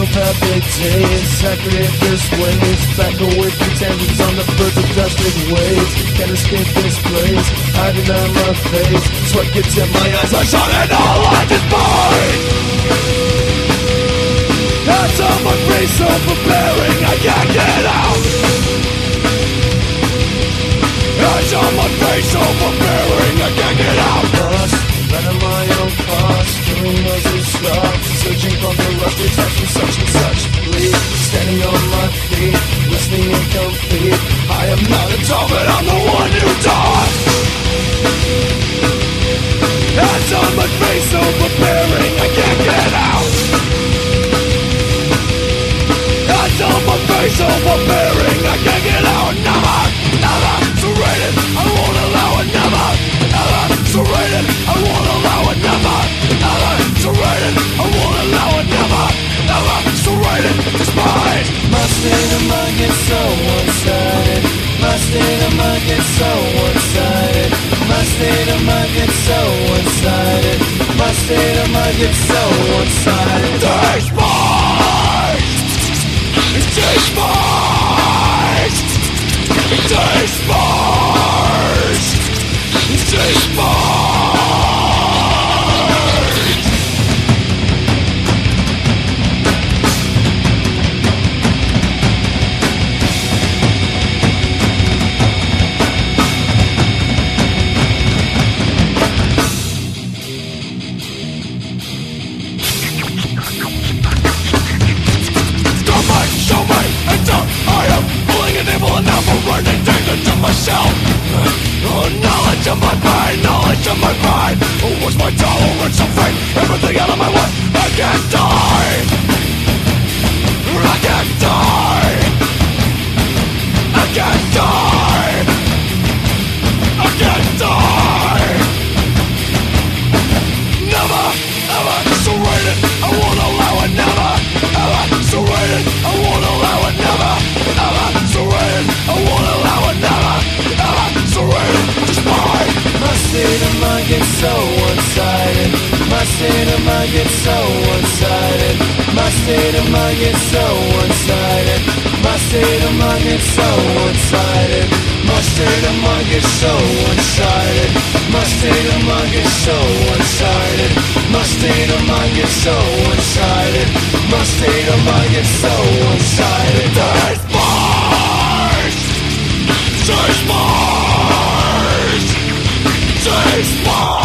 of happy days, sacrifice ways, back away from tangents on the birds of dusted waves. Can't escape this place, hiding on my face. Sweat gets in my eyes, I shot and all life is mine. Hands on my face, overbearing, I can't get out. Hands on my face, overbearing, I can't get out. Lost, running my own cost, doing those who stop, searching for the rusty touch from such and such bleed. Standing on my feet, listening incomplete. I am not a doll, but I'm the one who died. Hands on my face, overbearing, I can't get out. Hands on my face, overbearing, I can't get out. Never, never surrendered, I won't allow it. Never, never surrendered, I won't allow it. Never, never surrendered, I won't allow it. Never, never surrendered, despite my state of mind gets so one-sided. My state of mind gets so one-sided. My state of mind gets so one-sided. My state of mind gets so one-sided. Despite, despite, despite, despite. Knowledge of my pain, knowledge of my pride. What's my tolerance of fate? Everything out of my way. I can't die. I can't die. I can't die. I can't die. Never, ever surrender. I won't allow it. Never, ever surrender. I won't allow it. Never, ever surrender. I won't allow it. Never, ever surrender. My state of mind gets so one-sided. My state of mind gets so one-sided. My state of mind gets so one-sided. My state of mind gets so one-sided. My state of mind gets so one-sided. My state of mind gets so one-sided. My state of mind gets so one-sided. My state of mind gets so one-sided. Taste Mars! Taste Mars!